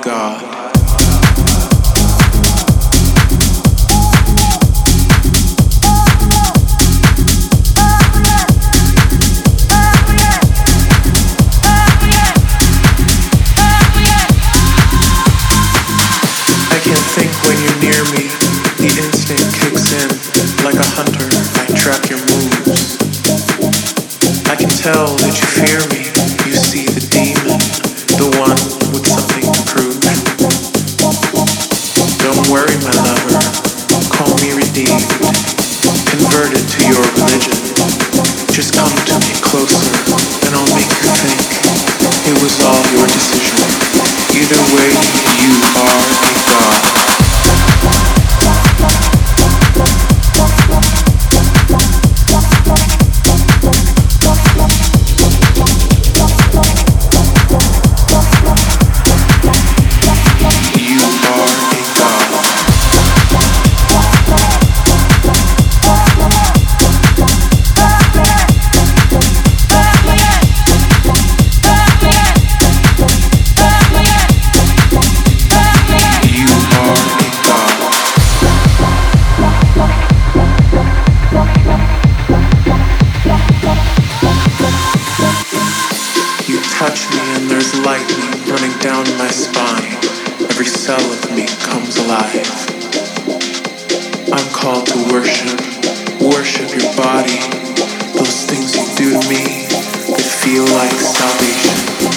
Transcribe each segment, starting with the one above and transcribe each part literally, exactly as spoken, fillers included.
God. I can think when you're near me, the instinct kicks in. Like a hunter, I track your moves. I can tell that you fear me. You see the demon, the one with something to prove. Don't worry, my lover, call me redeemed, converted to your religion. Just come to me closer, and I'll make you think it was all your decision. Either way, you are a god. Touch me and there's lightning running down my spine. Every cell of me comes alive. I'm called to worship, worship your body. Those things you do to me that feel like salvation.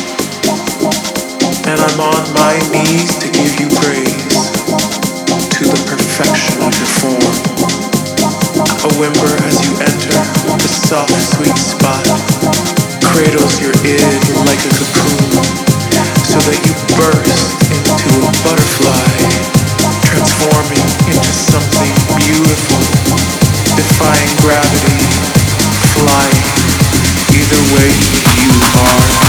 And I'm on my knees to give you praise, to the perfection of your form. A whimper as you enter the soft, sweet spot. Cradles your id like a cocoon, so that you burst into a butterfly, transforming into something beautiful, defying gravity, flying. Either way, you are